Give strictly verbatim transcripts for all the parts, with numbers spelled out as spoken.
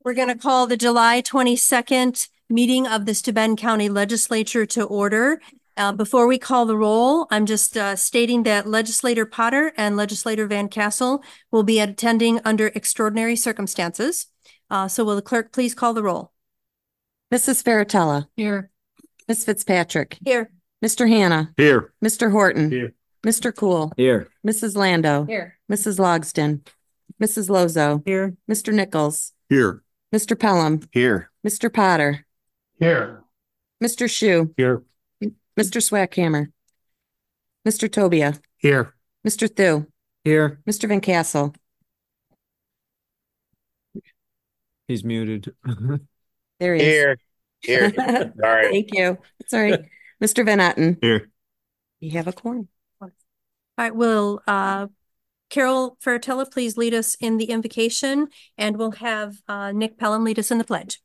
We're going to call the July twenty-second meeting of the Steuben County Legislature to order. Uh, before we call the roll, I'm just uh, stating that Legislator Potter and Legislator Van Cassel will be attending under extraordinary circumstances. Uh, so will the clerk please call the roll? Missus Faratella. Here. Miss Fitzpatrick. Here. Mister Hanna. Here. Mister Horton. Here. Mister Cool. Here. Missus Lando. Here. Missus Logston. Missus Lozo. Here. Mister Nichols. Here. Mister Pelham. Here. Mister Potter. Here. Mister Shue. Here. Mister Swackhammer. Mister Tobia. Here. Mister Thew. Here. Mister Van Cassel. He's muted. There he is. Here. Here. Sorry. Thank you. Sorry. Mister Van Otten. Here. You have a quorum. All right, will uh, Carol Faratella please lead us in the invocation, and we'll have uh, Nick Pelham lead us in the pledge.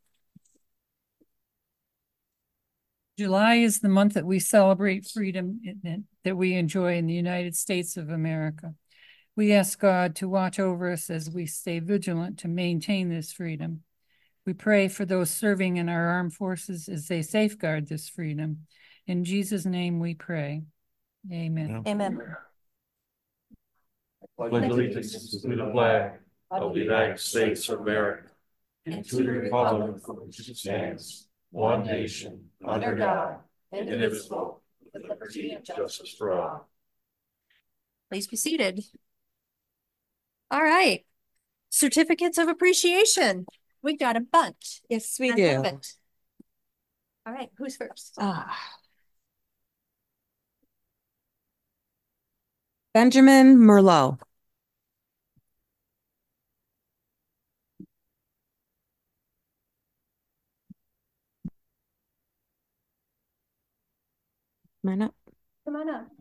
July is the month that we celebrate freedom in, that we enjoy in the United States of America. We ask God to watch over us as we stay vigilant to maintain this freedom. We pray for those serving in our armed forces as they safeguard this freedom. In Jesus' name we pray. Amen. Amen. Pledge allegiance to the flag of the United States of America and to the republic for which it stands, one nation, under God, indivisible, with liberty and justice for all. Please be seated. All right. Certificates of appreciation. We got a bunch. Yes, we I do. love it. All right, who's first? Ah. Benjamin Merlot. Come on up. Come on up.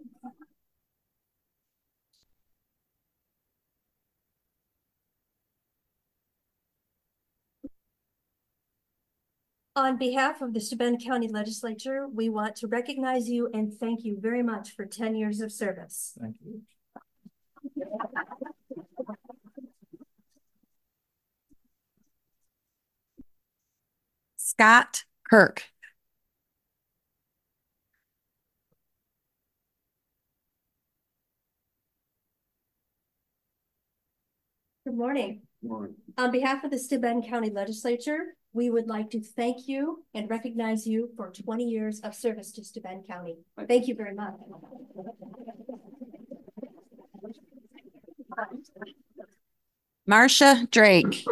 On behalf of the Steuben County Legislature, we want to recognize you and thank you very much for ten years of service. Thank you. Scott Kirk. Good morning. Good morning. On behalf of the Steuben County Legislature, we would like to thank you and recognize you for twenty years of service to Steuben County. Thank you very much. Marcia Drake.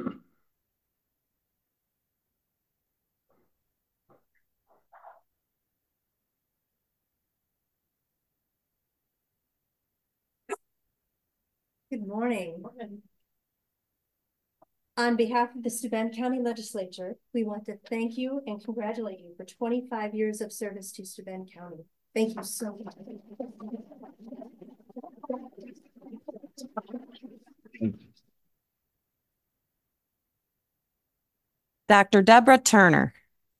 Good morning. On behalf of the Steuben County Legislature, we want to thank you and congratulate you for twenty-five years of service to Steuben County. Thank you so much. Doctor Deborah Turner.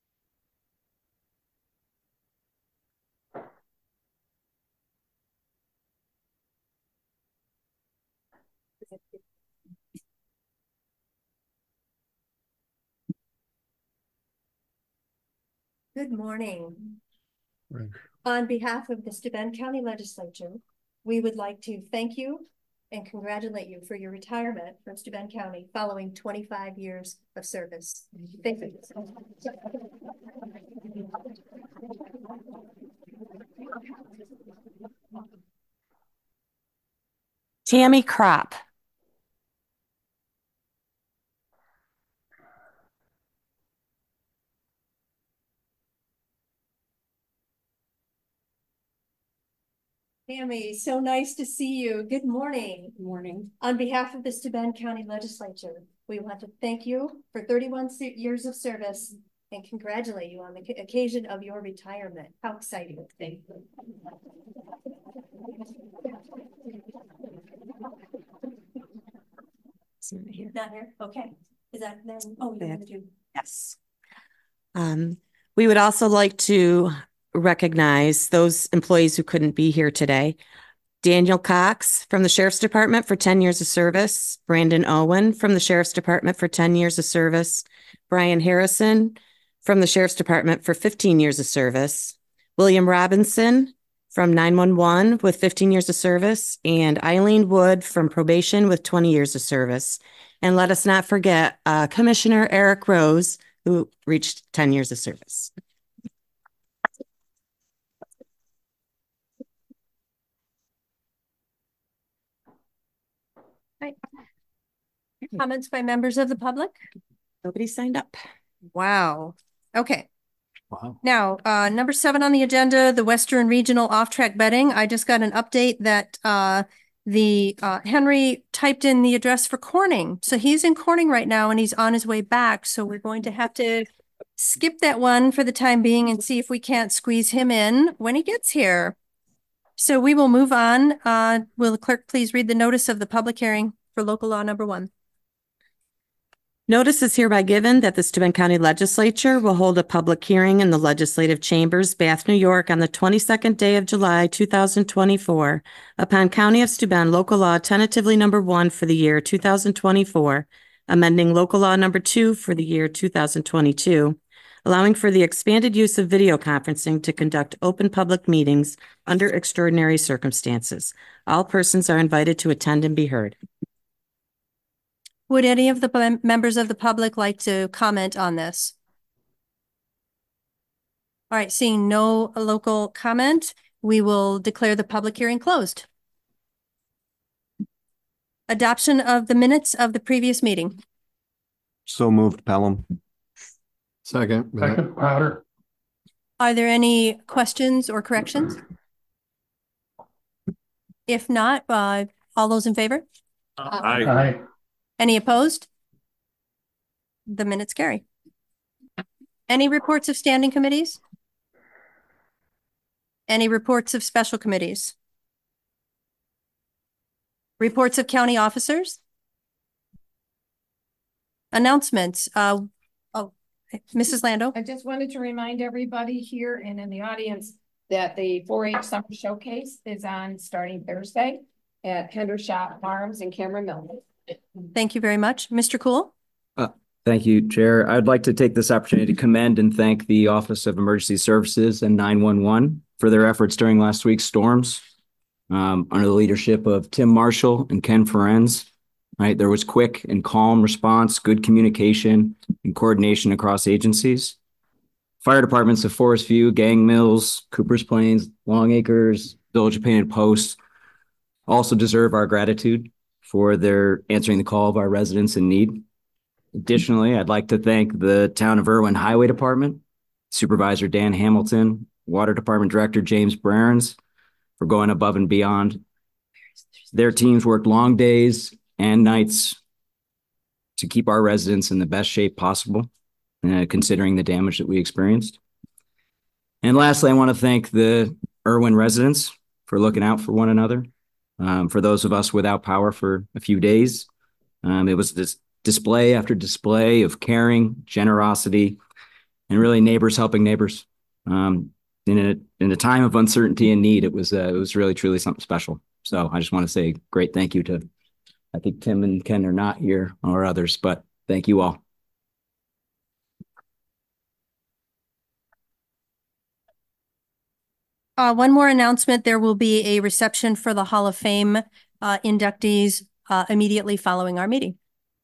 Good morning. Right. On behalf of the Steuben County Legislature, we would like to thank you and congratulate you for your retirement from Steuben County following twenty-five years of service. Thank you. Tammy Kropp. Tammy, so nice to see you. Good morning. Good morning. On behalf of the Steuben County Legislature, we want to thank you for thirty-one years of service and congratulate you on the occasion of your retirement. How exciting. Thank you. Here. Not here? Okay. Is that then? Oh, you're gonna do. Yes. Um, we would also like to recognize those employees who couldn't be here today. Daniel Cox from the Sheriff's Department for ten years of service. Brandon Owen from the Sheriff's Department for ten years of service. Brian Harrison from the Sheriff's Department for fifteen years of service. William Robinson from nine one one with fifteen years of service, and Eileen Wood from probation with twenty years of service. And let us not forget uh, Commissioner Eric Rose, who reached ten years of service. Comments by members of the public? Nobody signed up. Wow. Okay. Wow. Now, uh, number seven on the agenda, the Western Regional Off-Track Betting. I just got an update that uh, the uh, Henry typed in the address for Corning. So he's in Corning right now and he's on his way back. So we're going to have to skip that one for the time being and see if we can't squeeze him in when he gets here. So we will move on. Uh, will the clerk please read the notice of the public hearing for local law number one? Notice is hereby given that the Steuben County Legislature will hold a public hearing in the Legislative Chambers, Bath, New York, on the twenty-second day of July, two thousand twenty-four, upon County of Steuben Local Law tentatively number one for the year two thousand twenty-four, amending Local Law number two for the year two thousand twenty-two, allowing for the expanded use of video conferencing to conduct open public meetings under extraordinary circumstances. All persons are invited to attend and be heard. Would any of the members of the public like to comment on this? All right, seeing no local comment, we will declare the public hearing closed. Adoption of the minutes of the previous meeting. So moved, Pelham. Second. Second, Powder. Are there any questions or corrections? If not, uh, all those in favor? Aye. Aye. Any opposed? The minutes carry. Any reports of standing committees? Any reports of special committees? Reports of county officers? Announcements. Uh, oh, Missus Lando. I just wanted to remind everybody here and in the audience that the four H Summer Showcase is on starting Thursday at Hendershot Farms in Cameron Mill. Thank you very much. Mister Cool. Uh, thank you, Chair. I'd like to take this opportunity to commend and thank the Office of Emergency Services and nine one one for their efforts during last week's storms. Um, under the leadership of Tim Marshall and Ken Ferenz, right, there was quick and calm response, good communication and coordination across agencies. Fire departments of Forest View, Gang Mills, Cooper's Plains, Long Acres, Village of Painted Post also deserve our gratitude for their answering the call of our residents in need. Additionally, I'd like to thank the Town of Irwin Highway Department, Supervisor Dan Hamilton, Water Department Director James Brarens for going above and beyond. Their teams worked long days and nights to keep our residents in the best shape possible, uh, considering the damage that we experienced. And lastly, I want to thank the Irwin residents for looking out for one another. Um, for those of us without power for a few days, um, it was this display after display of caring, generosity, and really neighbors helping neighbors. Um, in a in a time of uncertainty and need, it was uh, it was really truly something special. So I just want to say a great thank you to, I think Tim and Ken are not here or others, but thank you all. Uh, one more announcement. There will be a reception for the Hall of Fame uh, inductees uh, immediately following our meeting.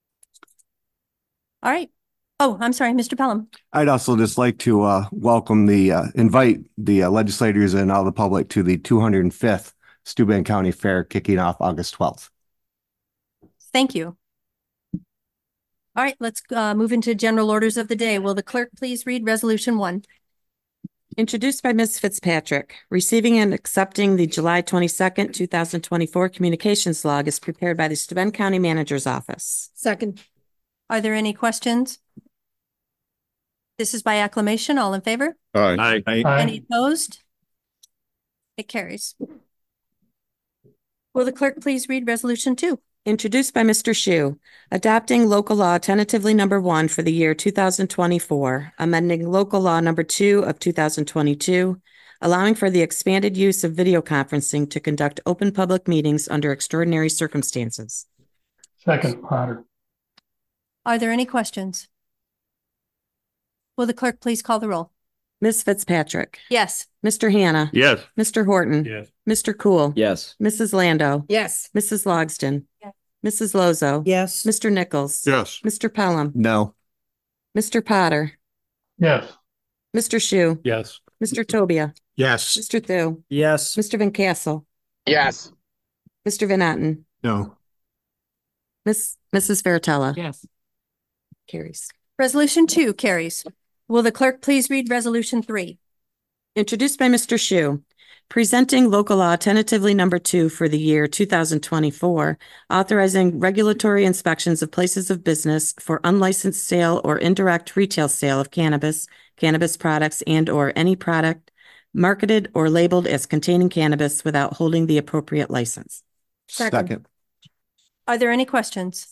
All right. Oh, I'm sorry, Mister Pelham. I'd also just like to uh, welcome the, uh, invite the uh, legislators and all the public to the two hundred fifth Steuben County Fair kicking off August twelfth. Thank you. All right, let's uh, move into general orders of the day. Will the clerk please read resolution one? Introduced by Miz Fitzpatrick, receiving and accepting the July twenty-second, two thousand twenty-four communications log is prepared by the Steuben County Manager's Office. Second. Are there any questions? This is by acclamation. All in favor? Aye. Any opposed? It carries. Will the clerk please read resolution two? Introduced by Mister Shu, adopting local law tentatively number one for the year two thousand twenty-four, amending local law number two of two thousand twenty-two, allowing for the expanded use of video conferencing to conduct open public meetings under extraordinary circumstances. Second, Potter. Are there any questions? Will the clerk please call the roll? Miz Fitzpatrick, Yes. Mister Hannah, Yes. Mister Horton, Yes. Mister Cool, Yes. Missus Lando, Yes. Missus Logston, Yes. Missus Lozo, Yes. Mister Nichols, Yes. Mister Pelham, No. Mister Potter, Yes. Mister Shu, Yes. Mister Tobia, Yes. Mister Thu, Yes. Mister Van Castle, Yes. Mister Van Etten, No. Miss Missus Fairtella. Yes. Carries. Resolution two carries. Will the clerk please read resolution three? Introduced by Mister Shu, presenting local law tentatively number two for the year two thousand twenty-four, authorizing regulatory inspections of places of business for unlicensed sale or indirect retail sale of cannabis, cannabis products, and/or any product marketed or labeled as containing cannabis without holding the appropriate license. Second. Are there any questions?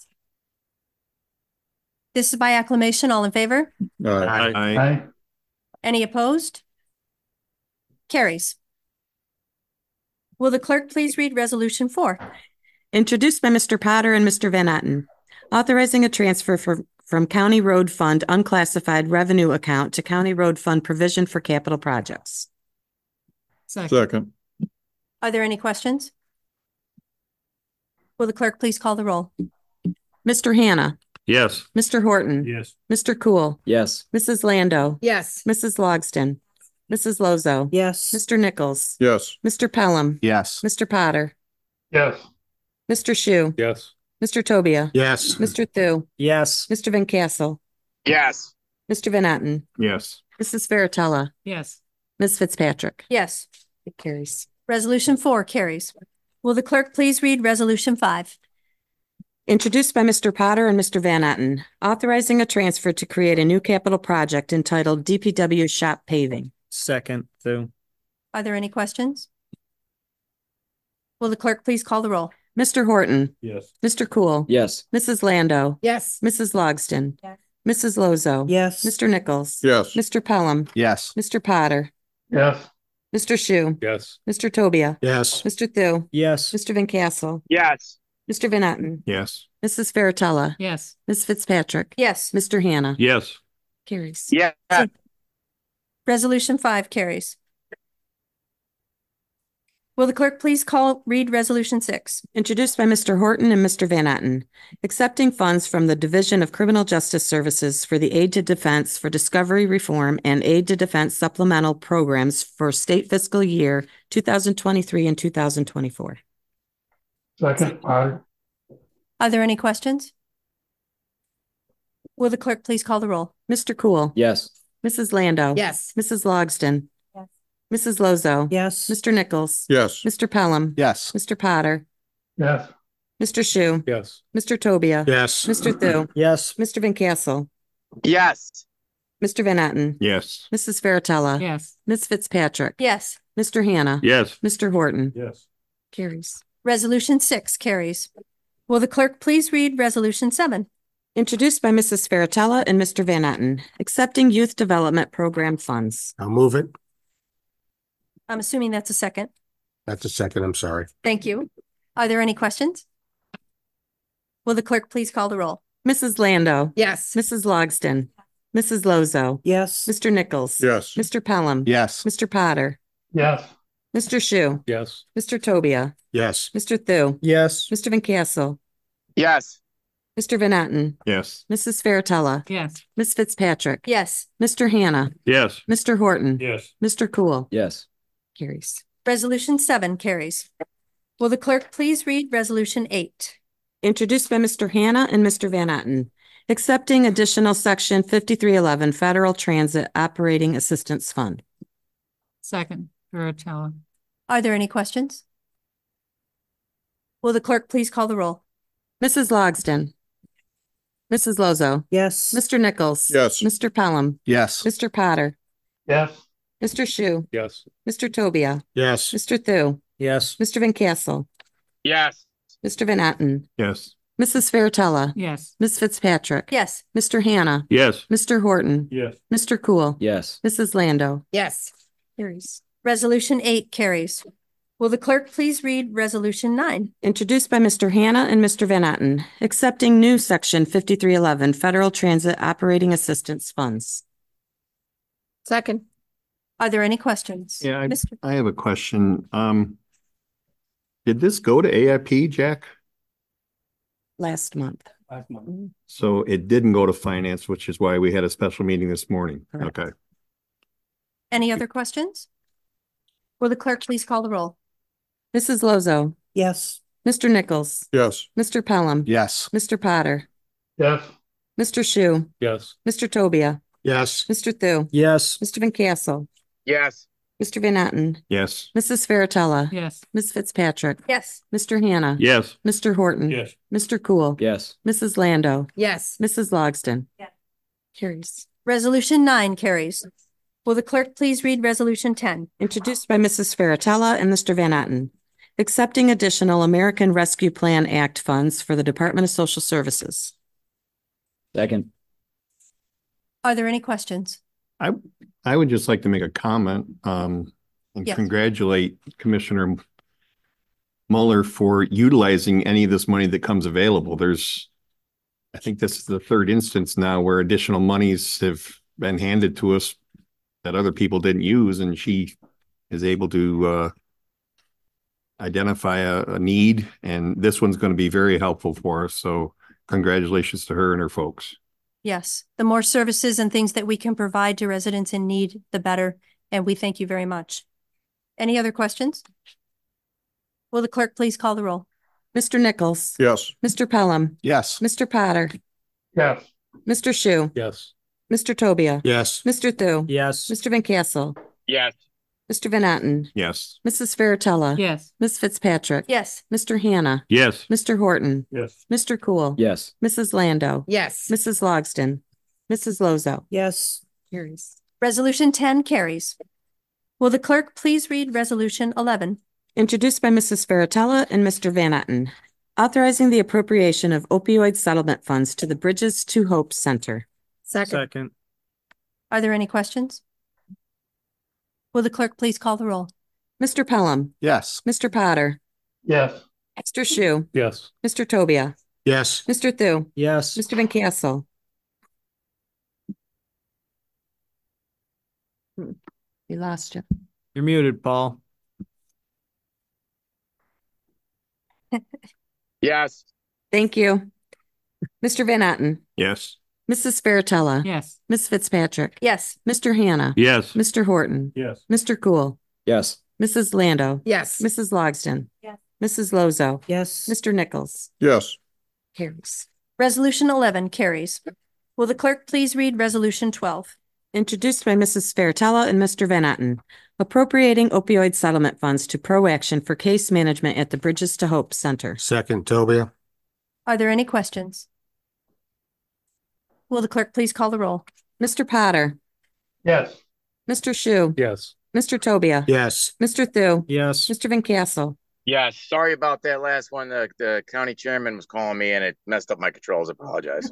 This is by acclamation. All in favor? Aye. Aye. Any opposed? Carries. Will the clerk please read resolution four? Introduced by Mister Potter and Mister Van Etten, authorizing a transfer for, from County Road Fund unclassified revenue account to County Road Fund provision for capital projects. Second. Are there any questions? Will the clerk please call the roll? Mister Hannah, Yes. Mister Horton, Yes. Mister Cool, Yes. Missus Lando, Yes. Missus Logston, Missus Lozo, Yes. Mister Nichols, Yes. Mister Pelham, Yes. Mister Potter, Yes. Mister Shu, Yes. Mister Tobia, Yes. Mister Thu, Yes. Mister Van Castle, Yes. Mister Van Etten, Yes. Missus Fairtella, Yes. Miz Fitzpatrick. Yes. It carries. Resolution four carries. Will the clerk please read resolution five? Introduced by Mister Potter and Mister Van Etten, authorizing a transfer to create a new capital project entitled D P W Shop Paving. Second, Thu. Are there any questions? Will the clerk please call the roll? Mister Horton, Yes. Mister Cool, Yes. Missus Lando, Yes. Missus Logston, Yes. Missus Lozo, Yes. Mister Nichols, Yes. Mister Pelham, Yes. Mister Potter, Yes. Mister Shu, Yes. Mister Tobia, Yes. Mister Thu, Yes. Mister Van Castle, Yes. Mister Van Etten, Yes. Missus Fairtella, Yes. Miz Fitzpatrick, Yes. Mister Hannah. Yes. Carries. Yes. Resolution five carries. Will the clerk please call, read resolution six? Introduced by Mister Horton and Mister Van Etten, accepting funds from the Division of Criminal Justice Services for the Aid to Defense for Discovery Reform and Aid to Defense Supplemental Programs for state fiscal year two thousand twenty-three and two thousand twenty-four. Second, Potter. Are there any questions? Will the clerk please call the roll? Mister Cool, Yes. Missus Lando, Yes. Missus Logston, Yes. Missus Lozo, Yes. Mister Nichols, Yes. Mister Pelham, Yes. Mister Potter, Yes. Mister Shu, Yes. Mister Tobia, Yes. Mister Thu, Yes. Mister Van Castle, Yes. Mister Van Etten, Yes. Missus Fairtella, Yes. Miz Fitzpatrick, Yes. Mister Hannah, Yes. Mister Horton. Yes. Carries. Resolution six carries. Will the clerk please read resolution seven? Introduced by Missus Fairtella and Mister Van Etten, accepting youth development program funds. I'll move it. I'm assuming that's a second. That's a second. I'm sorry. Thank you. Are there any questions? Will the clerk please call the roll? Missus Lando, Yes. Missus Logston, Missus Lozo, Yes. Mister Nichols, Yes. Mister Pelham, Yes. Mister Potter, Yes. Mister Shu, Yes. Mister Tobia, Yes. Mister Thu, Yes. Mister Van Castle, Yes. Mister Van Etten, Yes. Missus Fairtella, Yes. Miz Fitzpatrick, Yes. Mister Hannah, Yes. Mister Horton, Yes. Mister Cool. Yes. Carries. Resolution seven carries. Will the clerk please read resolution eight? Introduced by Mister Hannah and Mister Van Etten, accepting additional section fifty-three eleven Federal Transit Operating Assistance Fund. Second, Fairtella. Are there any questions? Will the clerk please call the roll? Missus Logston, Missus Lozo, Yes. Mister Nichols. Yes. Mister Pelham, Yes. Mister Potter, Yes. Mister Shu, Yes. Mister Tobia, Yes. Mister Thu, Yes. Mister Van Castle, Yes. Mister Van Etten, Yes. Missus Fairtella, Yes. Miz Fitzpatrick, Yes. Mister Hannah, Yes. Mister Horton, Yes. Mister Cool, Yes. Missus Lando. Yes. Carries. Resolution eight carries. Will the clerk please read Resolution nine? Introduced by Mister Hannah and Mister Van Etten, accepting new Section fifty-three eleven Federal Transit Operating Assistance Funds. Second. Are there any questions? Yeah, I- Mister I have a question. Um, did this go to A I P, Jack? Last month. So it didn't go to finance, which is why we had a special meeting this morning. Correct. Okay. Any other questions? Will the clerk please call the roll? Missus Lozo, Yes. Mister Nichols, Yes. Mister Pelham, Yes. Mister Potter, Yes. Mister Shu, Yes. Mister Tobia, Yes. Mister Thu, Yes. Mister Van Cassel, Yes. Mister Van Etten, Yes. Missus Faratella, Yes. Miz Fitzpatrick, Yes. Mister Hannah, Yes. Mister Horton, Yes. Mister Cool, Yes. Missus Lando, Yes. Missus Logston. Yes. Carries. Resolution nine carries. Will the clerk please read Resolution ten? Introduced by Missus Faratella and Mister Van Etten, accepting additional American Rescue Plan Act funds for the Department of Social Services. Second. Are there any questions? I would just like to make a comment, um, and Yes. congratulate Commissioner Mueller for utilizing any of this money that comes available. There's, I think this is the third instance now where additional monies have been handed to us that other people didn't use, and she is able to, uh, identify a, a need, and this one's going to be very helpful for us. So congratulations to her and her folks. Yes, the more services and things that we can provide to residents in need, the better, and we thank you very much. Any other questions? Will the clerk please call the roll? Mister Nichols, Yes. Mister Pelham, Yes. Mister Potter, Yes. Mister Shu, Yes. Mister Tobia, Yes. Mister Thu, Yes. Mister Van Cassel, Yes. Mister Van Etten, Yes. Missus Faratella, Yes. Miz Fitzpatrick, Yes. Mister Hannah, Yes. Mister Horton, Yes. Mister Cool, Yes. Missus Lando, Yes. Missus Logston, Missus Lozo. Yes. Carries. Resolution ten carries. Will the clerk please read Resolution eleven? Introduced by Missus Faratella and Mister Van Etten, authorizing the appropriation of opioid settlement funds to the Bridges to Hope Center. Second. Are there any questions? Will the clerk please call the roll? Mister Pelham, Yes. Mister Potter, Yes. Mister Shu, Yes. Mister Tobia, Yes. Mister Thu, Yes. Mister Van Cassel. Hmm, We lost you. You're muted, Paul. Yes. Thank you. Mister Van Etten, Yes. Missus Faratella, Yes. Miz Fitzpatrick, Yes. Mister Hannah, Yes. Mister Horton, Yes. Mister Cool, Yes. Missus Lando, Yes. Missus Logston, Yes. Missus Lozo, Yes. Mister Nichols. Yes. Carries. Resolution eleven carries. Will the clerk please read Resolution twelve? Introduced by Missus Faratella and Mister Van Etten, appropriating opioid settlement funds to Pro Action for case management at the Bridges to Hope Center. Second, Tobia. Are there any questions? Will the clerk please call the roll? Mister Potter, Yes. Mister Shu, Yes. Mister Tobia, Yes. Mister Thu, Yes. Mister Van Cassel, Yes. Sorry about that last one. The, the county chairman was calling me and it messed up my controls. I apologize.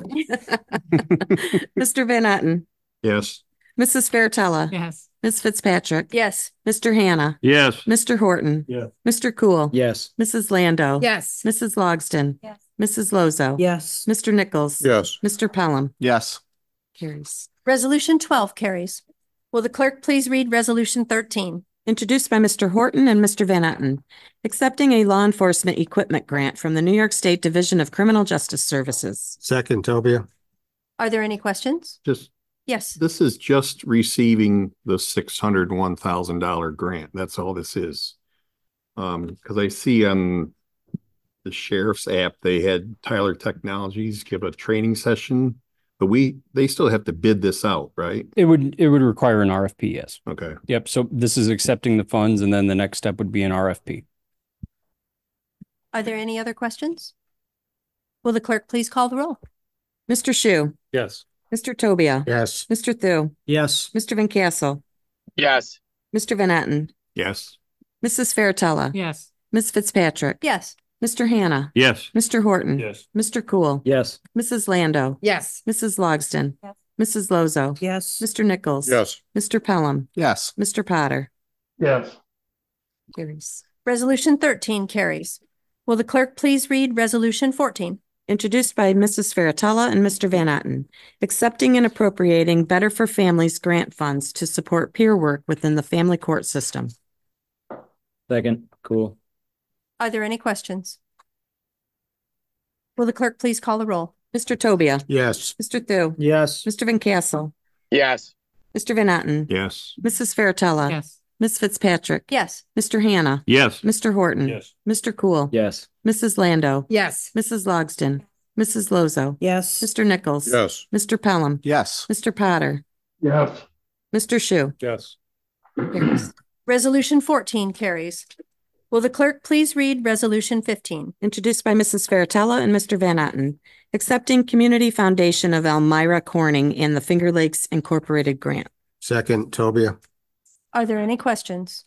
Mister Van Etten, Yes. Missus Faratella, Yes. Miz Fitzpatrick, Yes. Mister Hannah, Yes. Mister Horton, Yes. Mister Cool, Yes. Missus Lando, Yes. Missus Logston, Yes. Missus Lozo, Yes. Mister Nichols, Yes. Mister Pelham. Yes. Carries. Resolution twelve carries. Will the clerk please read Resolution thirteen? Introduced by Mister Horton and Mister Van Etten, accepting a law enforcement equipment grant from the New York State Division of Criminal Justice Services. Second, Tobia. Are there any questions? Just, Yes. this is just receiving the six hundred one thousand dollar grant. That's all this is. Um, because I see on the sheriff's app, they had Tyler Technologies give a training session, but we, they still have to bid this out, right? It would, it would require an R F P, yes. Okay. Yep, so this is accepting the funds and then the next step would be an R F P. Are there any other questions? Will the clerk please call the roll? Mister Shu, Yes. Mister Tobia, Yes. Mister Thu, Yes. Mister Van Cassel, Yes. Mister Van Etten, Yes. Missus Faratella, Yes. Miz Fitzpatrick, Yes. Mister Hannah, Yes. Mister Horton, Yes. Mister Cool, Yes. Missus Lando, Yes. Missus Logston, Yes. Missus Lozo, Yes. Mister Nichols, Yes. Mister Pelham, Yes. Mister Potter. Yes. Carries. Resolution thirteen carries. Will the clerk please read Resolution fourteen? Introduced by Missus Faratella and Mister Van Otten, accepting and appropriating Better for Families grant funds to support peer work within the family court system. Second, cool. Are there any questions? Will the clerk please call the roll? Mister Tobia. Yes. Mister Thu. Yes. Mister Van Cassel. Yes. Mister Van Otten. Yes. Missus Faratella. Yes. Miz Fitzpatrick. Yes. Mister Hannah. Yes. Mister Horton. Yes. Mister Cool. Yes. Missus Lando. Yes. Missus Logston. Missus Lozo. Yes. Mister Nichols. Yes. Mister Pelham. Yes. Mister Potter. Yes. Mister Shu. Yes. Carries. Resolution fourteen carries. Will the clerk please read Resolution fifteen? Introduced by Missus Faratella and Mister Van Otten, accepting Community Foundation of Elmira Corning and the Finger Lakes Incorporated grant. Second, Tobia. Are there any questions?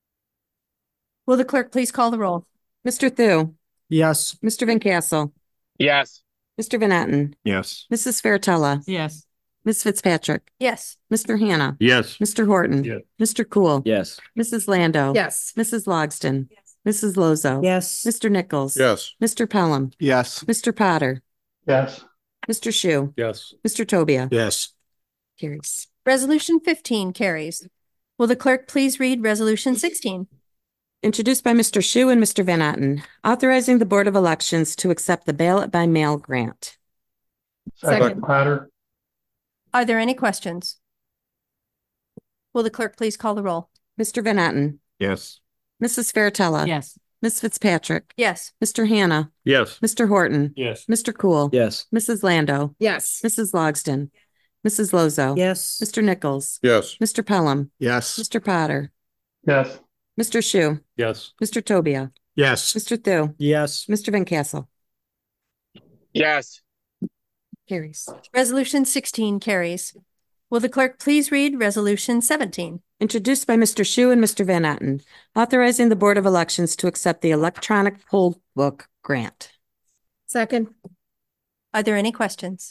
Will the clerk please call the roll? Mister Thu. Yes. Mister Van Cassel. Yes. Mister Van Otten. Yes. Missus Faratella. Yes. Miz Fitzpatrick. Yes. Mister Hannah. Yes. Mister Horton. Yes. Mister Cool. Yes. Missus Lando. Yes. Missus Logston. Missus Lozo. Yes. Mister Nichols. Yes. Mister Pelham. Yes. Mister Potter. Yes. Mister Shu. Yes. Mister Tobia. Yes. Carries. Resolution fifteen carries. Will the clerk please read Resolution sixteen? Introduced by Mister Shu and Mister Van Otten, authorizing the Board of Elections to accept the ballot by mail grant. Second. Potter. Are there any questions? Will the clerk please call the roll? Mister Van Otten. Yes. Missus Faratella. Yes. Miz Fitzpatrick. Yes. Mister Hannah. Yes. Mister Horton. Yes. Mister Cool. Yes. Missus Lando. Yes. Missus Logston. Missus Lozo. Yes. Mister Nichols. Yes. Mister Pelham. Yes. Mister Potter. Yes. Mister Shu. Yes. Mister Tobia. Yes. Mister Thu. Yes. Mister Van Cassel. Yes. Carries. Resolution sixteen carries. Will the clerk please read Resolution seventeen? Introduced by Mister Shu and Mister Van Otten, authorizing the Board of Elections to accept the electronic poll book grant. Second. Are there any questions?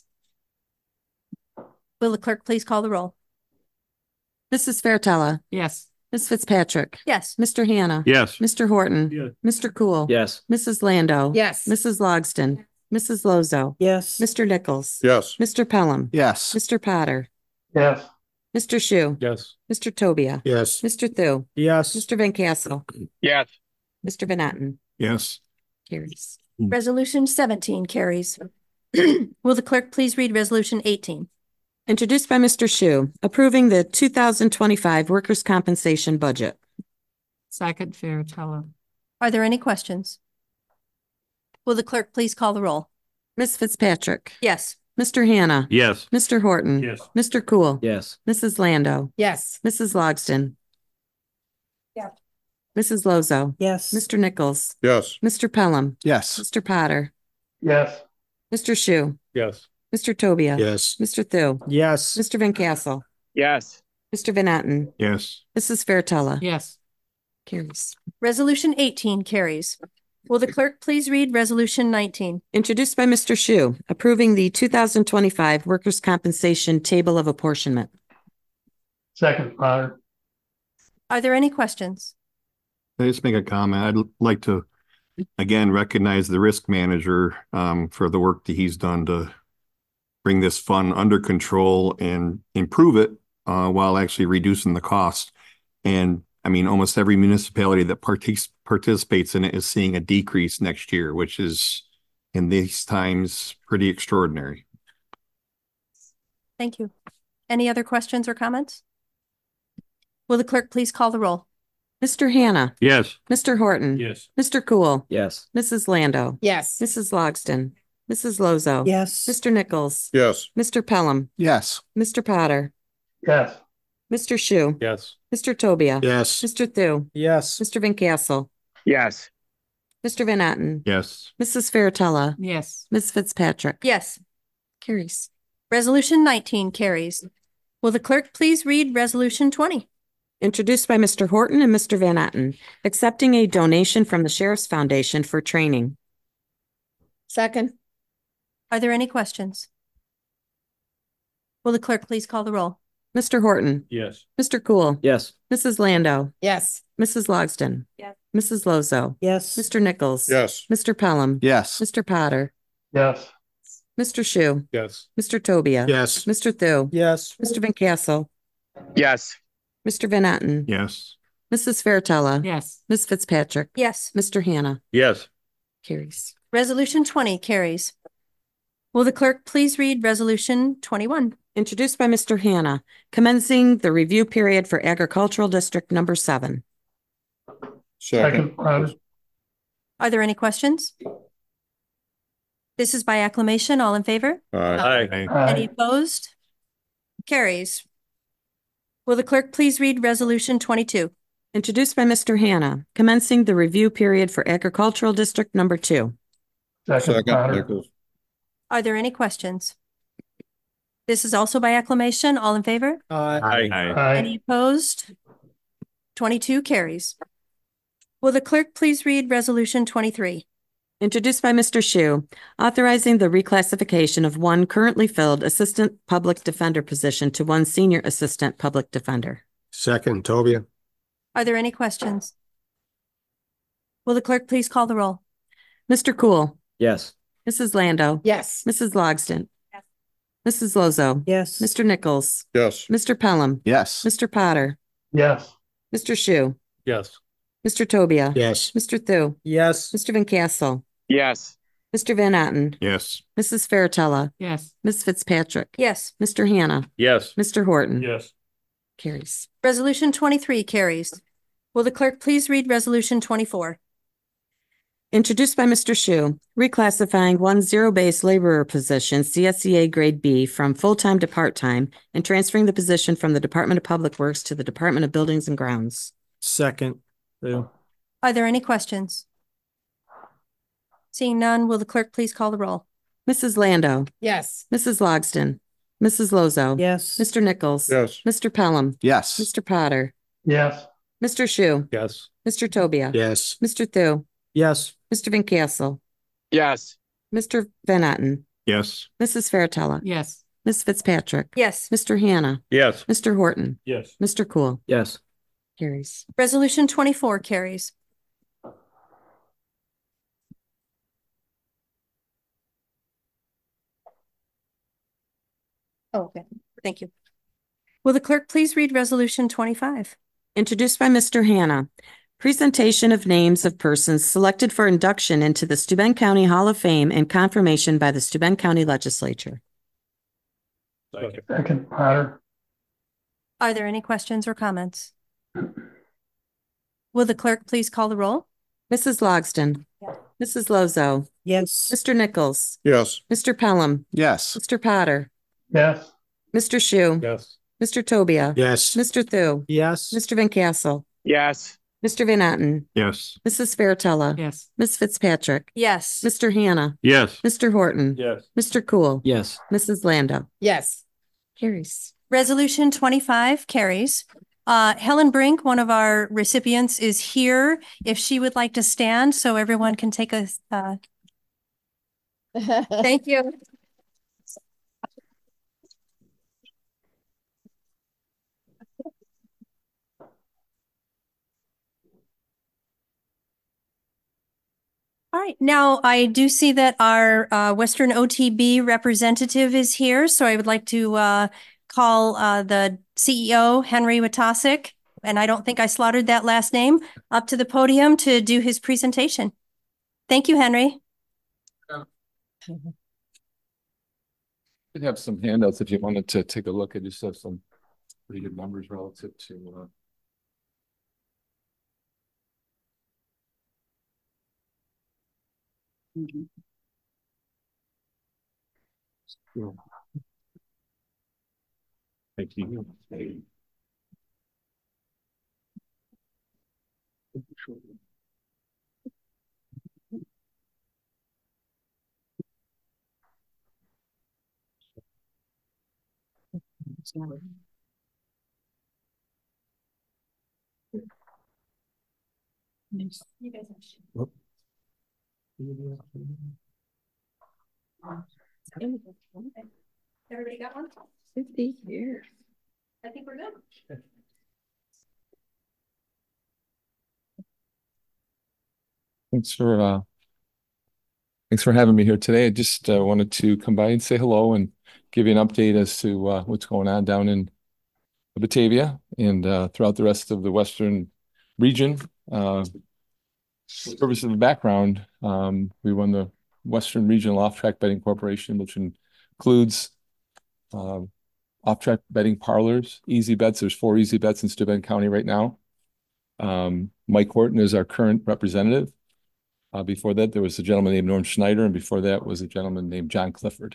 Will the clerk please call the roll? Missus Faratella. Yes. Miz Fitzpatrick. Yes. Mister Hannah. Yes. Mister Horton. Yes. Mister Cool. Yes. Missus Lando. Yes. Missus Logston. Missus Lozo. Yes. Mister Nichols. Yes. Mister Pelham. Yes. Mister Potter. Yes. Mister Shu. Yes. Mister Tobia. Yes. Mister Thu. Yes. Mister Van Cassel. Yes. Mister Van Otten. Yes. Carries. Resolution seventeen carries. Will the clerk please read Resolution eighteen? Introduced by Mister Shu, approving the two thousand twenty-five workers' compensation budget. Second, Faratella. Are there any questions? Will the clerk please call the roll? Miz Fitzpatrick. Yes. Mister Hannah. Yes. Mister Horton. Yes. Mister Cool. Yes. Missus Lando. Yes. Missus Logston. Yeah. Missus Lozo. Yes. Mister Nichols. Yes. Mister Pelham. Yes. Mister Potter. Yes. Mister Shu. Yes. Mister Tobia. Yes. Mister Thu. Yes. Mister Van Cassel. Yes. Mister Van Otten. Yes. Missus Faratella. Yes. Carries. Resolution eighteen carries. Will the clerk please read Resolution nineteen? Introduced by Mister Shu, approving the two thousand twenty-five workers' compensation table of apportionment. Second, Potter. Are there any questions? Can I just make a comment? I'd like to, again, recognize the risk manager um, for the work that he's done to bring this fund under control and improve it uh, while actually reducing the cost. And I mean, almost every municipality that partic- participates in it is seeing a decrease next year, which is in these times pretty extraordinary. Thank you. Any other questions or comments? Will the clerk please call the roll? Mister Hannah. Yes. Mister Horton. Yes. Mister Cool. Yes. Missus Lando. Yes. Missus Logston. Missus Lozo. Yes. Mister Nichols. Yes. Mister Pelham. Yes. Mister Potter. Yes. Mister Shu. Yes. Mister Tobia. Yes. Mister Thu. Yes. Mister Van Cassel. Yes. Mister Van Otten. Yes. Missus Faratella. Yes. Miz Fitzpatrick. Yes. Carries. Resolution nineteen carries. Will the clerk please read Resolution twenty? Introduced by Mister Horton and Mister Van Otten, accepting a donation from the Sheriff's Foundation for training. Second. Are there any questions? Will the clerk please call the roll? Mister Horton, Yes. Mister Cool, Yes. Missus Lando, Yes. Missus Logston. Yes. Missus Lozo, Yes. Mister Nichols. Yes. Mister Pelham. Yes. Mister Potter, Yes. Mister Shu, Yes. Mister Tobia. Yes. Mister Thu, Yes. Mister Van Castle, Yes. Mister Van Etten. Yes. Missus Fairtella. Yes. Miss Fitzpatrick. Yes. Mister Hannah. Yes. Carries. Resolution twenty carries. Will the clerk please read Resolution twenty-one? Introduced by Mister Hannah, commencing the review period for Agricultural District Number Seven. Second. Are there any questions? This is by acclamation. All in favor? Aye. Any opposed? Carries. Will the clerk please read Resolution twenty-two? Introduced by Mister Hannah, commencing the review period for Agricultural District Number Two. Second. Nichols. Are there any questions? This is also by acclamation. All in favor? Aye. Any opposed? Twenty-two carries. Will the clerk please read Resolution twenty-three? Introduced by Mister Shu, authorizing the reclassification of one currently filled Assistant Public Defender position to one Senior Assistant Public Defender. Second, Tobia. Are there any questions? Will the clerk please call the roll? Mister Cool, Yes. Missus Lando, Yes. Missus Logston. Yes. Missus Lozo. Yes. Mister Nichols. Yes. Mister Pelham. Yes. Mister Potter. Yes. Mister Shu. Yes. Mister Tobia. Yes. Mister Thu. Yes. Mister Van Castle. Yes. Mister Van Etten. Yes. Missus Fairtella. Yes. Miss Fitzpatrick. Yes. Mister Hannah. Yes. Mister Horton. Yes. Carries. Resolution twenty-three carries. Will the clerk please read Resolution twenty-four? Introduced by Mister Shu, reclassifying one zero-base laborer position, C S E A Grade B, from full-time to part-time and transferring the position from the Department of Public Works to the Department of Buildings and Grounds. Second. Thu. Are there any questions? Seeing none, will the clerk please call the roll? Missus Lando, Yes. Missus Logston, Missus Lozo. Yes. Mister Nichols. Yes. Mister Pelham. Yes. Mister Potter. Yes. Mister Shu. Yes. Mister Tobia. Yes. Mister Thu. Yes. Mister Van Castle. Yes. Mister Van Etten. Yes. Missus Fairtella. Yes. Miss Fitzpatrick. Yes. Mister Hannah. Yes. Mister Horton. Yes. Mister Cool. Yes. Carries. Resolution twenty-four carries. Oh, okay. Thank you. Will the clerk please read Resolution twenty-five? Introduced by Mister Hannah. Presentation of names of persons selected for induction into the Steuben County Hall of Fame and confirmation by the Steuben County Legislature. Second. Potter. Are there any questions or comments? Will the clerk please call the roll? Missus Logston. Yes. Missus Lozo. Yes. Mister Nichols. Yes. Mister Pelham. Yes. Mister Potter. Yes. Mister Shu. Yes. Mister Tobia. Yes. Mister Thu. Yes. Mister Van Castle. Yes. Mister Van Etten. Yes. Missus Fairtella. Yes. Miss Fitzpatrick. Yes. Mister Hannah. Yes. Mister Horton. Yes. Mister Cool. Yes. Missus Lando. Yes. Carries. Resolution twenty-five carries. Uh, Helen Brink, one of our recipients, is here. If she would like to stand so everyone can take a, uh, thank you. All right, now I do see that our uh, Western O T B representative is here, so I would like to uh, call uh, the C E O, Henry Watasic, and I don't think I slaughtered that last name, up to the podium to do his presentation. Thank you, Henry. We have some handouts if you wanted to take a look. I just have some pretty good numbers relative to uh, Mm-hmm. Thank you. You guys have Everybody got one? Fifty years. I think we're good. Thanks for uh thanks for having me here today. I just uh, wanted to come by and say hello and give you an update as to uh, what's going on down in Batavia and uh, throughout the rest of the Western region. Uh, for the purpose of the background, um, we run the Western Regional Off-Track Betting Corporation, which includes uh, off-track betting parlors, easy bets. There's four easy bets in Steuben County right now. Um, Mike Horton is our current representative. Uh, before that, there was a gentleman named Norm Schneider, and before that was a gentleman named John Clifford.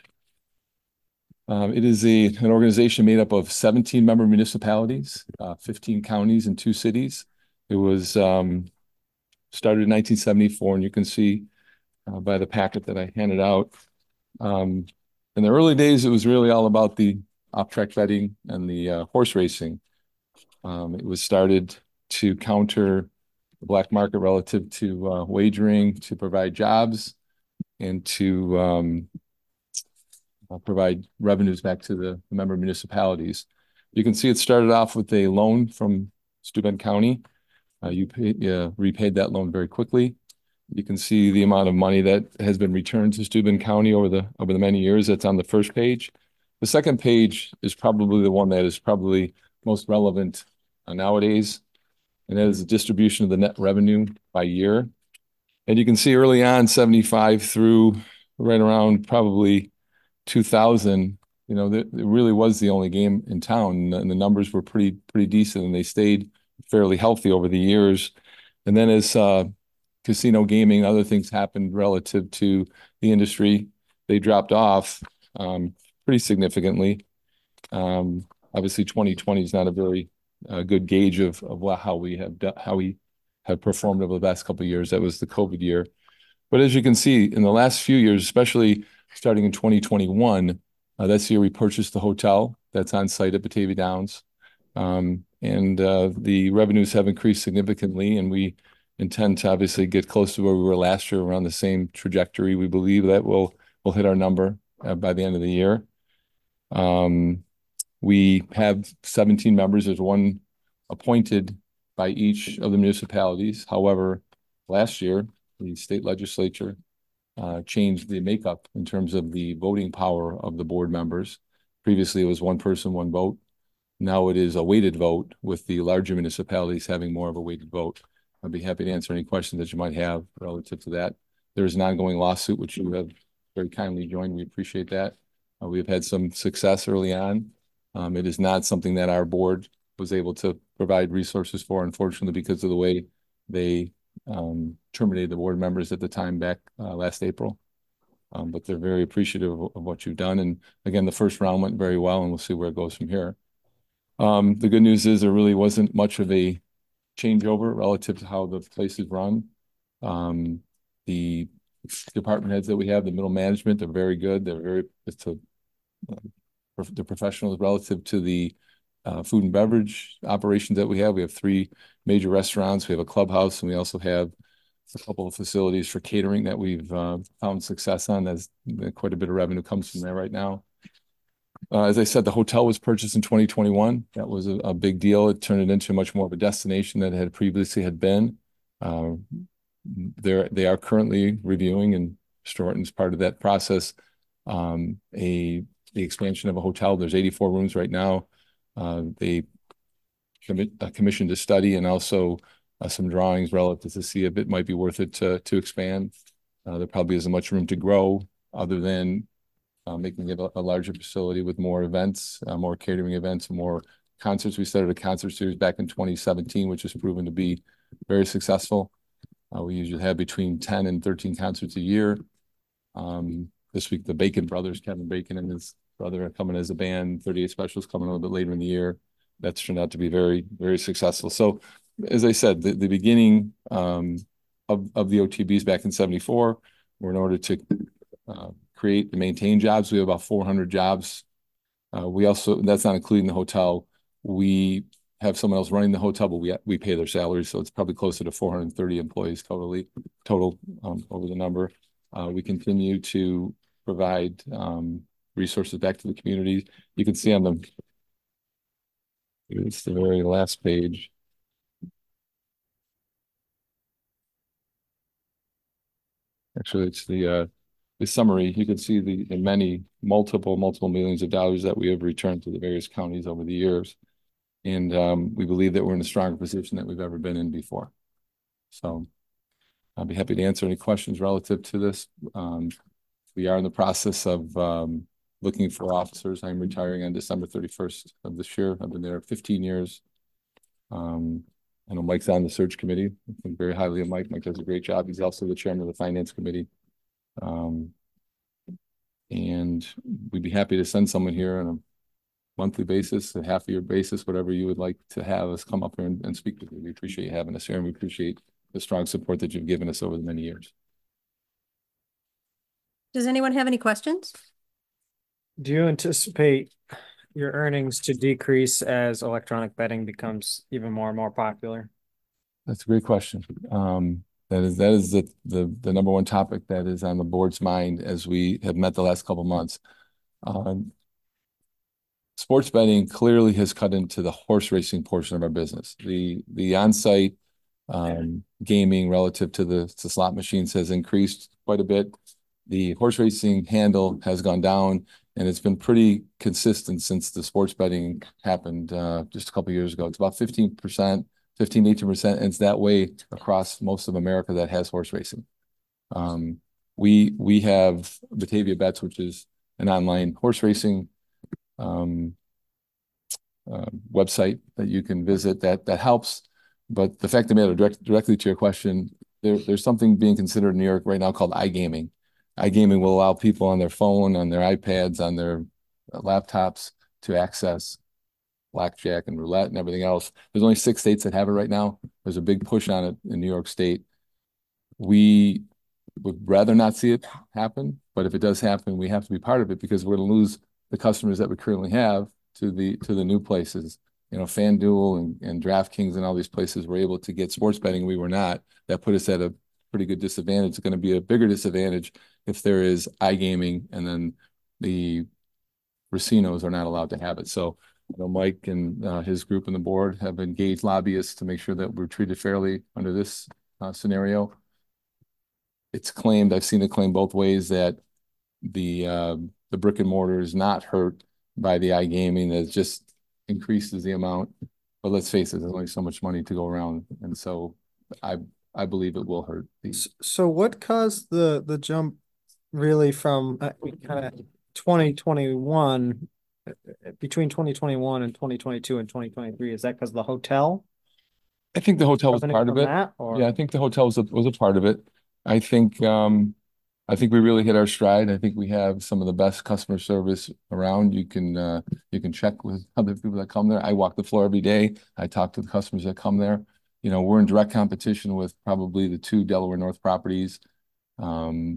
Um, it is a, an organization made up of seventeen member municipalities, uh, fifteen counties and two cities. It was um, started in nineteen seventy-four, and you can see uh, by the packet that I handed out. Um, in the early days, it was really all about the off-track betting and the uh, horse racing. Um, it was started to counter the black market relative to uh, wagering, to provide jobs, and to um, uh, provide revenues back to the, the member municipalities. You can see it started off with a loan from Steuben County. Uh, you pay, uh, repaid that loan very quickly. You can see the amount of money that has been returned to Steuben County over the over the many years. That's on the first page. The second page is probably the one that is probably most relevant uh, nowadays, and that is the distribution of the net revenue by year. And you can see early on, seventy-five through right around probably two thousand, you know, it really was the only game in town, and the numbers were pretty pretty decent, and they stayed fairly healthy over the years. And then as uh, casino gaming, other things happened relative to the industry, they dropped off um, pretty significantly. Um, obviously, twenty twenty is not a very uh, good gauge of of how we have done, how we have performed over the last couple of years. That was the COVID year. But as you can see, in the last few years, especially starting in twenty twenty-one, uh, that's the year we purchased the hotel that's on site at Batavia Downs. Um, and uh, the revenues have increased significantly, and we intend to obviously get close to where we were last year, around the same trajectory. We believe that we'll, we'll hit our number uh, by the end of the year. Um, we have seventeen members. There's one appointed by each of the municipalities. However, last year, the state legislature uh, changed the makeup in terms of the voting power of the board members. Previously, it was one person, one vote. Now it is a weighted vote, with the larger municipalities having more of a weighted vote. I'd be happy to answer any questions that you might have relative to that. There is an ongoing lawsuit, which you have very kindly joined. We appreciate that. Uh, we've had some success early on. Um, it is not something that our board was able to provide resources for, unfortunately, because of the way they um, terminated the board members at the time back uh, last April. Um, but they're very appreciative of, of what you've done. And again, the first round went very well, and we'll see where it goes from here. Um, the good news is there really wasn't much of a changeover relative to how the place is run. Um, the department heads that we have, the middle management, they're very good. They're very, it's a, uh, the professionals relative to the uh, food and beverage operations that we have. We have three major restaurants. We have a clubhouse, and we also have a couple of facilities for catering that we've uh, found success on. As quite a bit of revenue comes from there right now. Uh, as I said, the hotel was purchased in twenty twenty-one. That was a, a big deal. It turned it into much more of a destination than it had previously had been. Uh, they're, they are currently reviewing, and Storton's part of that process, um, a the expansion of a hotel. There's eighty-four rooms right now. Uh, they commi uh, commissioned a study and also uh, some drawings relative to see if it might be worth it to, to expand. Uh, there probably isn't much room to grow other than Uh, making it a, a larger facility with more events, uh, more catering events, more concerts. We started a concert series back in twenty seventeen, which has proven to be very successful. Uh, we usually have between ten and thirteen concerts a year. Um, this week, the Bacon Brothers, Kevin Bacon and his brother, are coming as a band. thirty-eight Specials coming a little bit later in the year. That's turned out to be very, very successful. So, as I said, the, the beginning um, of, of the O T Bs back in seventy-four were in order to uh, create and maintain jobs. We have about four hundred jobs. Uh, we also, that's not including the hotel. We have someone else running the hotel, but we we pay their salaries, so it's probably closer to four hundred thirty employees totally, total um, over the number. Uh, we continue to provide um, resources back to the community. You can see on the It's the very last page. Actually, it's the uh, the summary. You can see the, the many multiple, multiple millions of dollars that we have returned to the various counties over the years. And um, we believe that we're in a stronger position than we've ever been in before. So I'll be happy to answer any questions relative to this. Um, we are in the process of um, looking for officers. I'm retiring on December thirty-first of this year. I've been there fifteen years. Um, I know Mike's on the search committee. I think very highly of Mike. Mike does a great job. He's also the chairman of the finance committee. Um, and we'd be happy to send someone here on a monthly basis, a half year basis, whatever you would like to have us come up here and, and speak with you. We appreciate you having us here, and we appreciate the strong support that you've given us over the many years. Does anyone have any questions? Do you anticipate your earnings to decrease as electronic betting becomes even more and more popular? That's a great question. Um, that is that is the, the the number one topic that is on the board's mind as we have met the last couple of months. Um, sports betting clearly has cut into the horse racing portion of our business. The the on-site um, gaming relative to the to slot machines has increased quite a bit. The horse racing handle has gone down, and it's been pretty consistent since the sports betting happened uh, just a couple of years ago. It's about fifteen percent, fifteen, eighteen percent, and it's that way across most of America that has horse racing. Um, we we have Batavia Bets, which is an online horse racing um, uh, website that you can visit that that helps. But the fact of the matter, direct, directly to your question, there, there's something being considered in New York right now called iGaming. iGaming will allow people on their phone, on their iPads, on their laptops to access blackjack and roulette and everything else. There's only six states that have it right now. There's a big push on it in New York State. We would rather not see it happen, but if it does happen, we have to be part of it because we're going to lose the customers that we currently have to the to the new places. You know, FanDuel and, and DraftKings and all these places were able to get sports betting. We were not. That put us at a pretty good disadvantage. It's going to be a bigger disadvantage if there is iGaming and then the racinos are not allowed to have it. So you know, Mike and uh, his group and the board have engaged lobbyists to make sure that we're treated fairly under this uh, scenario. It's claimed, I've seen it claimed both ways, that the uh, the brick and mortar is not hurt by the iGaming, that it just increases the amount. But let's face it, there's only so much money to go around. And so I I believe it will hurt. These. So what caused the the jump really from uh, kind of twenty twenty-one, between twenty twenty-one and twenty twenty-two and twenty twenty-three? Is that because of the hotel? I think the hotel was Something part of from it. that, or- Yeah, I think the hotel was a, was a part of it. I think um, I think we really hit our stride. I think we have some of the best customer service around. You can uh, you can check with other people that come there. I walk the floor every day. I talk to the customers that come there. You know, we're in direct competition with probably the two Delaware North properties, um,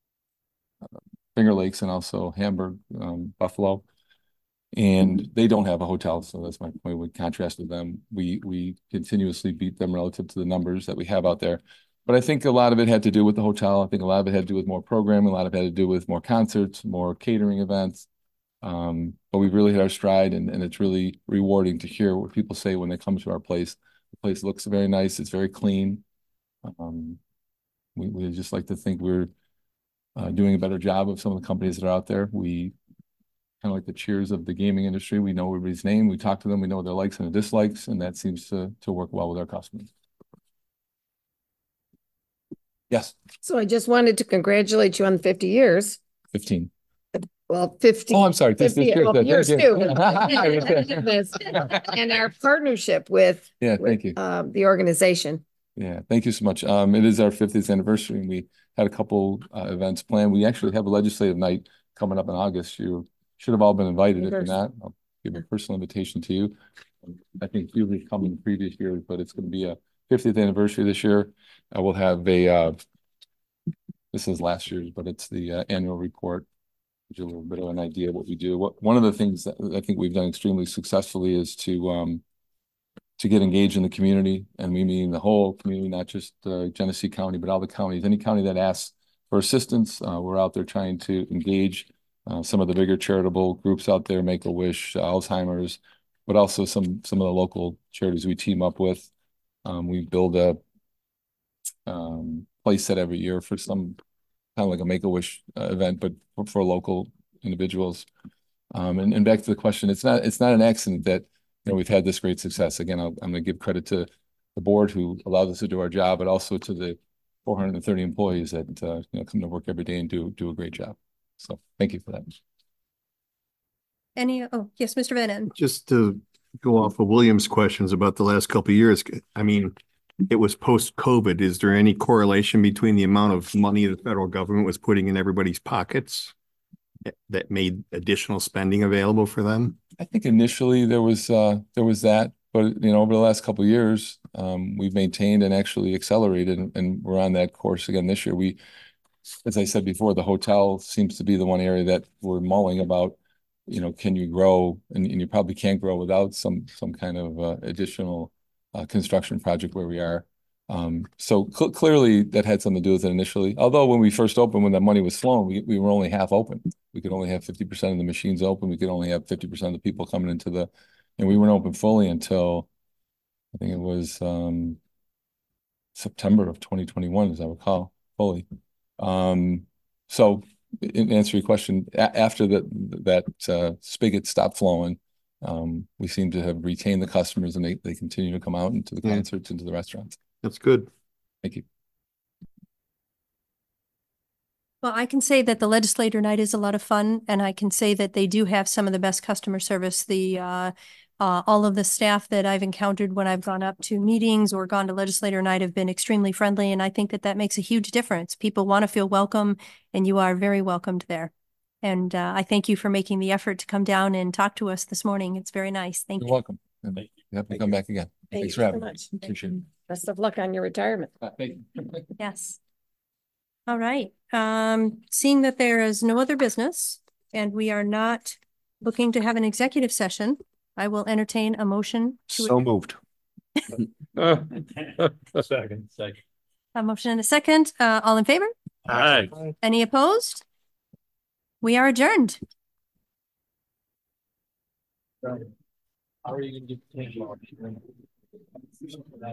Finger Lakes and also Hamburg, um, Buffalo. And they don't have a hotel, so that's my point. We contrast with them. We we continuously beat them relative to the numbers that we have out there. But I think a lot of it had to do with the hotel. I think a lot of it had to do with more programming. A lot of it had to do with more concerts, more catering events. Um, but we've really hit our stride, and, and it's really rewarding to hear what people say when they come to our place. The place looks very nice. It's very clean. Um, we, we just like to think we're uh, doing a better job of some of the companies that are out there. We kind of like the cheers of the gaming industry. We know everybody's name. We talk to them. We know their likes and their dislikes, and that seems to, to work well with our customers. Yes. So I just wanted to congratulate you on fifty years. fifteen. Well, fifty. Oh, I'm sorry. This, fifty this, well, years thank too. you. And our partnership with, Yeah, with, thank you. um, the organization. Yeah, thank you so much. Um, it is our fiftieth anniversary, and we had a couple uh, events planned. We actually have a legislative night coming up in August. You should have all been invited. If you're not, I'll give a personal invitation to you. I think you've come in the previous years, but it's going to be a fiftieth anniversary this year. I will have a, uh, this is last year's, but it's the uh, annual report, which is a little bit of an idea of what we do. What, one of the things that I think we've done extremely successfully is to, um, to get engaged in the community, and we mean the whole community, not just uh, Genesee County, but all the counties. Any county that asks for assistance, uh, we're out there trying to engage uh, some of the bigger charitable groups out there, Make-A-Wish, uh, Alzheimer's, but also some, some of the local charities we team up with. Um, we build a um, play set every year for some kind of like a Make-A-Wish uh, event, but for, for local individuals. Um, and, and back to the question, it's not, it's not an accident that, you know, we've had this great success. Again, I'll, I'm going to give credit to the board who allowed us to do our job, but also to the four hundred thirty employees that, uh, you know, come to work every day and do, do a great job. So thank you for that. Any, oh, yes, Mister Van Enden. Just to go off of William's questions about the last couple of years, I mean, it was post-COVID. Is there any correlation between the amount of money the federal government was putting in everybody's pockets that made additional spending available for them? I think initially there was uh, there was that, but you know, over the last couple of years, um, we've maintained and actually accelerated, and, and we're on that course again this year. We, as I said before, the hotel seems to be the one area that we're mulling about. You know, can you grow? And, and you probably can't grow without some some kind of uh, additional uh, construction project where we are. Um, so cl clearly that had something to do with it initially. Although when we first opened, when that money was flowing, we, we were only half open. We could only have fifty percent of the machines open. We could only have fifty percent of the people coming into the, and we weren't open fully until I think it was um, September of twenty twenty-one, as I recall, fully. Um, so in answer to your question, a after that, that uh, spigot stopped flowing, um, we seem to have retained the customers, and they, they continue to come out into the Yeah. concerts, into the restaurants. That's good. Thank you. Well, I can say that the legislator night is a lot of fun, and I can say that they do have some of the best customer service. The uh, uh, all of the staff that I've encountered when I've gone up to meetings or gone to legislator night have been extremely friendly, and I think that that makes a huge difference. People want to feel welcome, and you are very welcomed there. And uh, I thank you for making the effort to come down and talk to us this morning. It's very nice. Thank You're you. welcome. And you have to come back again. Thank Thanks you for so having me. much. Appreciate it. Best of luck on your retirement. Uh, thank you. Yes. All right. Um, seeing that there is no other business and we are not looking to have an executive session, I will entertain a motion to So moved. Second, second. a motion and a second. Uh, all in favor? Aye. Any opposed? We are adjourned. How are you gonna get?